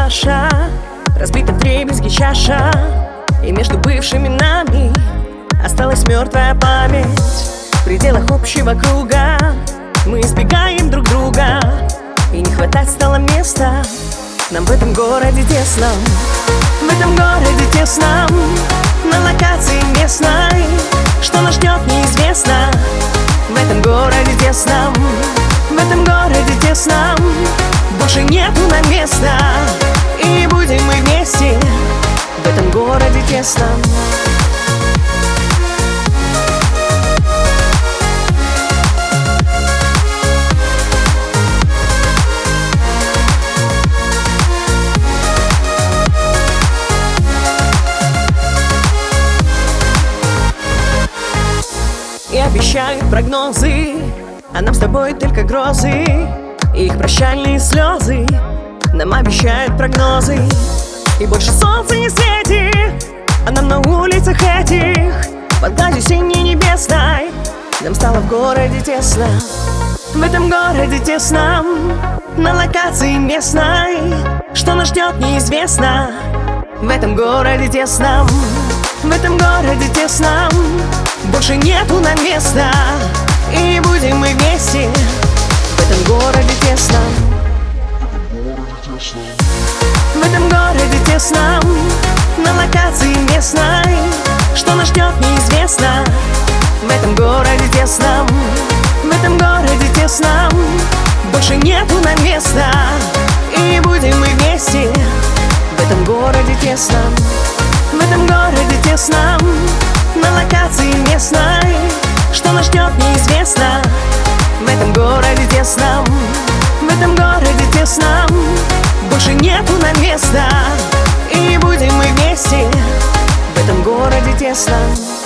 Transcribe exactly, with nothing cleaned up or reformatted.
наша, разбита вдребезги чаша, и между бывшими нами осталась мертвая память. В пределах общего круга мы избегаем друг друга, и не хватать стало места нам в этом городе тесном. В этом городе тесном, на локации местной, что нас ждет неизвестно. В этом городе тесном, в этом городе тесном, больше нету нам места, и не будем мы вместе в этом городе тесном. И обещают прогнозы, а нам с тобой только грозы, и их прощальные слезы нам обещают прогнозы. И больше солнца не светит, а нам на улицах этих под гладью синей небесной нам стало в городе тесно. В этом городе тесном, на локации местной, что нас ждет неизвестно. В этом городе тесном, в этом городе тесном, больше нету нам места, и не будем мы вместе в этом городе тесном. В этом городе тесном, на локации местной, что нас ждет неизвестно. В этом городе тесном, в этом городе тесном, больше нету нам места, и не будем мы вместе в этом городе тесном. В этом городе тесном, на локации местной, что нас ждет неизвестно. В этом городе тесном, в этом городе тесном, больше нету нам места, и не будем мы вместе в этом городе тесном.